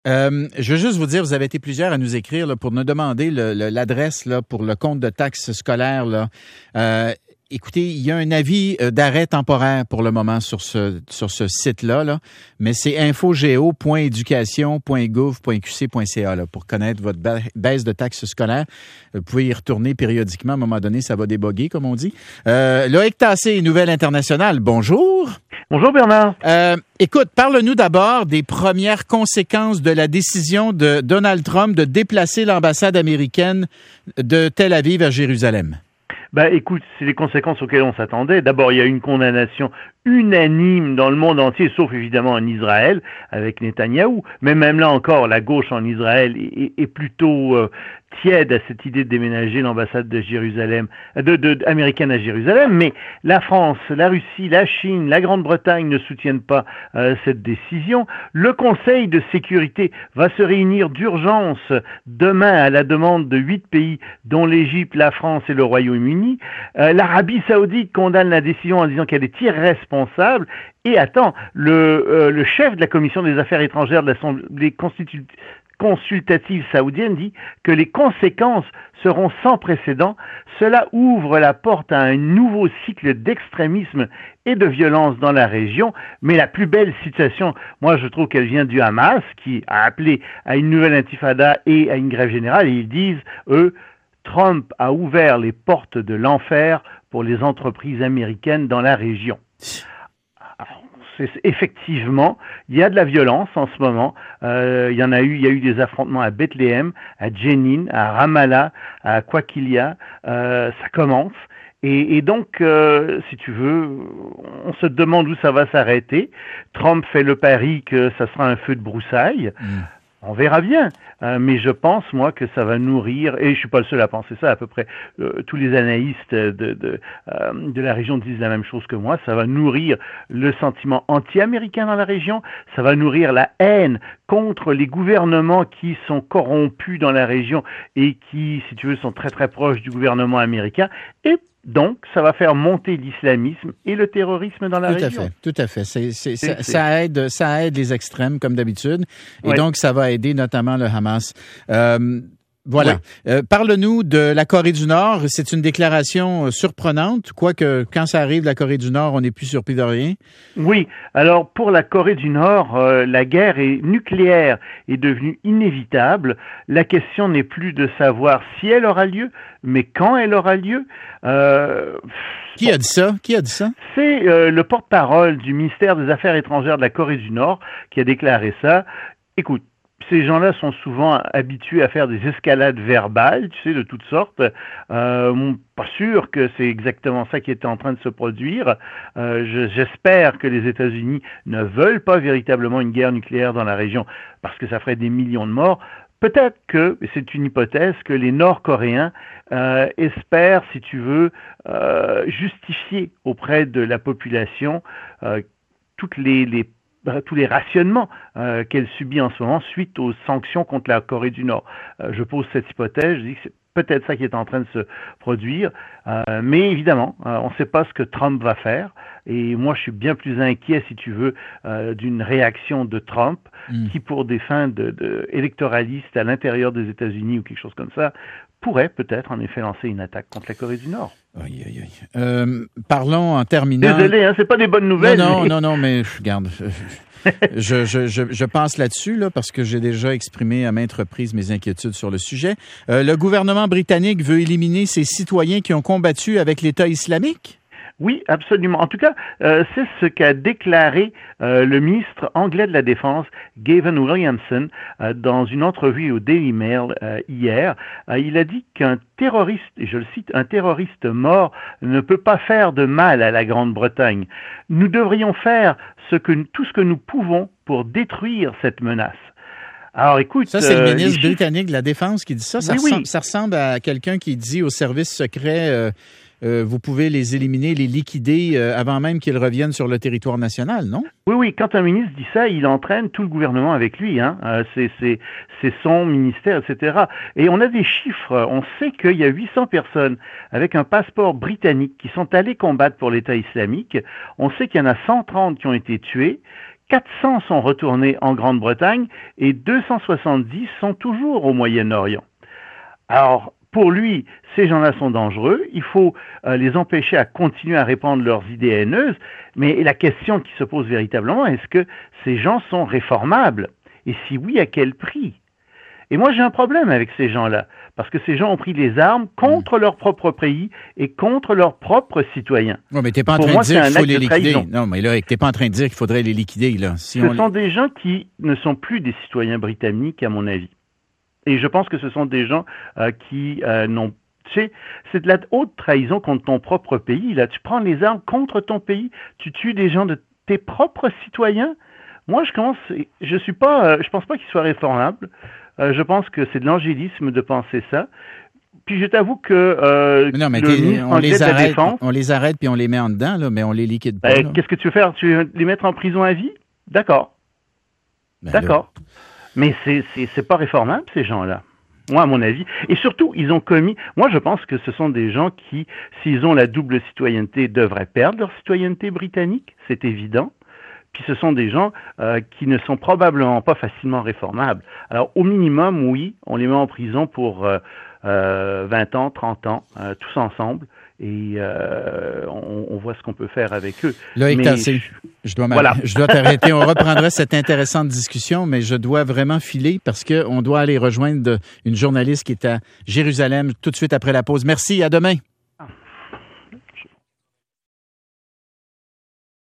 Je veux juste vous dire, vous avez été plusieurs à nous écrire là, pour nous demander l'adresse là, pour le compte de taxes scolaires. Là. Écoutez, il y a un avis d'arrêt temporaire pour le moment sur ce site-là, là, mais c'est infogeo.education.gouv.qc.ca là, pour connaître votre baisse de taxes scolaires. Vous pouvez y retourner périodiquement. À un moment donné, ça va déboguer, comme on dit. Loïc Tassé, Nouvelle Internationale, bonjour. Bonjour Bernard. Écoute, parle-nous d'abord des premières conséquences de la décision de Donald Trump de déplacer l'ambassade américaine de Tel Aviv à Jérusalem. Écoute, c'est les conséquences auxquelles on s'attendait. D'abord, il y a une condamnation unanime dans le monde entier, sauf évidemment en Israël, avec Netanyahou. Mais même là encore, la gauche en Israël est plutôt tiède à cette idée de déménager l'ambassade de Jérusalem, américaine à Jérusalem. Mais la France, la Russie, la Chine, la Grande-Bretagne ne soutiennent pas cette décision. Le Conseil de sécurité va se réunir d'urgence demain à la demande de 8 pays, dont l'Égypte, la France et le Royaume-Uni. L'Arabie Saoudite condamne la décision en disant qu'elle est irresponsable. Et attends, le chef de la commission des affaires étrangères de l'Assemblée consultative saoudienne dit que les conséquences seront sans précédent. Cela ouvre la porte à un nouveau cycle d'extrémisme et de violence dans la région. Mais la plus belle situation, moi je trouve qu'elle vient du Hamas, qui a appelé à une nouvelle intifada et à une grève générale. Et ils disent, eux, Trump a ouvert les portes de l'enfer pour les entreprises américaines dans la région. Effectivement, il y a de la violence en ce moment. Il y a eu des affrontements à Bethléem, à Jenin, à Ramallah, à Kwakilia. Ça commence. Et donc, si tu veux, on se demande où ça va s'arrêter. Trump fait le pari que ça sera un feu de broussailles. On verra bien, mais je pense, moi, que ça va nourrir, et je suis pas le seul à penser ça, à peu près tous les analystes de la région disent la même chose que moi, ça va nourrir le sentiment anti-américain dans la région, ça va nourrir la haine contre les gouvernements qui sont corrompus dans la région et qui, si tu veux, sont très très proches du gouvernement américain, et donc, ça va faire monter l'islamisme et le terrorisme dans la région. Tout à fait. Ça aide les extrêmes, comme d'habitude. Et ouais. Donc, ça va aider notamment le Hamas. Voilà. Oui. Parle-nous de la Corée du Nord. C'est une déclaration surprenante, quoique quand ça arrive, la Corée du Nord, on n'est plus surpris de rien. Oui. Alors, pour la Corée du Nord, la guerre nucléaire est devenue inévitable. La question n'est plus de savoir si elle aura lieu, mais quand elle aura lieu. Qui a dit ça? C'est le porte-parole du ministère des Affaires étrangères de la Corée du Nord qui a déclaré ça. Écoute, ces gens-là sont souvent habitués à faire des escalades verbales, tu sais, de toutes sortes. Pas sûr que c'est exactement ça qui était en train de se produire. J'espère que les États-Unis ne veulent pas véritablement une guerre nucléaire dans la région parce que ça ferait des millions de morts. Peut-être que, et c'est une hypothèse, que les Nord-Coréens espèrent, si tu veux, justifier auprès de la population tous les rationnements qu'elle subit en ce moment suite aux sanctions contre la Corée du Nord. Je pose cette hypothèse, je dis que c'est peut-être ça qui est en train de se produire, mais évidemment, on ne sait pas ce que Trump va faire, et moi je suis bien plus inquiet, si tu veux, d'une réaction de Trump, qui pour des fins électoralistes à l'intérieur des États-Unis ou quelque chose comme ça, pourrait peut-être en effet lancer une attaque contre la Corée du Nord. Aïe, aïe, aïe. Parlons en terminant. Désolé, c'est pas des bonnes nouvelles. Non, mais regarde, je pense là-dessus, là, parce que j'ai déjà exprimé à maintes reprises mes inquiétudes sur le sujet. Le gouvernement britannique veut éliminer ses citoyens qui ont combattu avec l'État islamique? Oui, absolument. En tout cas, c'est ce qu'a déclaré le ministre anglais de la Défense, Gavin Williamson, dans une entrevue au Daily Mail hier. Il a dit qu'un terroriste, et je le cite, un terroriste mort ne peut pas faire de mal à la Grande-Bretagne. Nous devrions faire tout ce que nous pouvons pour détruire cette menace. Alors, écoute, ça, c'est le ministre britannique de la Défense qui dit ça. Oui. Ça ressemble à quelqu'un qui dit aux services secrets vous pouvez les éliminer, les liquider avant même qu'ils reviennent sur le territoire national, non? Oui, quand un ministre dit ça, il entraîne tout le gouvernement avec lui, hein. C'est son ministère, etc. Et on a des chiffres, on sait qu'il y a 800 personnes avec un passeport britannique qui sont allées combattre pour l'État islamique. On sait qu'il y en a 130 qui ont été tués, 400 sont retournés en Grande-Bretagne et 270 sont toujours au Moyen-Orient. Alors, pour lui, ces gens-là sont dangereux, il faut les empêcher à continuer à répandre leurs idées haineuses, mais la question qui se pose véritablement, est-ce que ces gens sont réformables? Et si oui, à quel prix? Et moi, j'ai un problème avec ces gens-là, parce que ces gens ont pris les armes contre leur propre pays et contre leurs propres citoyens. Non, mais t'es pas en train de dire qu'il faut les liquider. Non, mais là, t'es pas en train de dire qu'il faudrait les liquider, là. Ce sont des gens qui ne sont plus des citoyens britanniques, à mon avis. Et je pense que ce sont des gens qui n'ont... Tu sais, c'est de la haute trahison contre ton propre pays. Là, tu prends les armes contre ton pays, tu tues des gens de tes propres citoyens. Moi, je pense pas qu'ils soient réformables. Je pense que c'est de l'angélisme de penser ça. Puis je t'avoue que non, mais on les arrête puis on les met en dedans, là, mais on les liquide pas. Qu'est-ce que tu veux faire? Tu veux les mettre en prison à vie? D'accord. D'accord. Là. Mais c'est pas réformable, ces gens-là. Moi, à mon avis. Et surtout, ils ont commis... Moi, je pense que ce sont des gens qui, s'ils ont la double citoyenneté, devraient perdre leur citoyenneté britannique. C'est évident. Puis ce sont des gens qui ne sont probablement pas facilement réformables. Alors, au minimum, oui, on les met en prison pour 20 ans, 30 ans, tous ensemble. Et on voit ce qu'on peut faire avec eux. Loïc Tassé, je dois t'arrêter. On reprendra cette intéressante discussion, mais je dois vraiment filer parce qu'on doit aller rejoindre une journaliste qui est à Jérusalem tout de suite après la pause. Merci, à demain.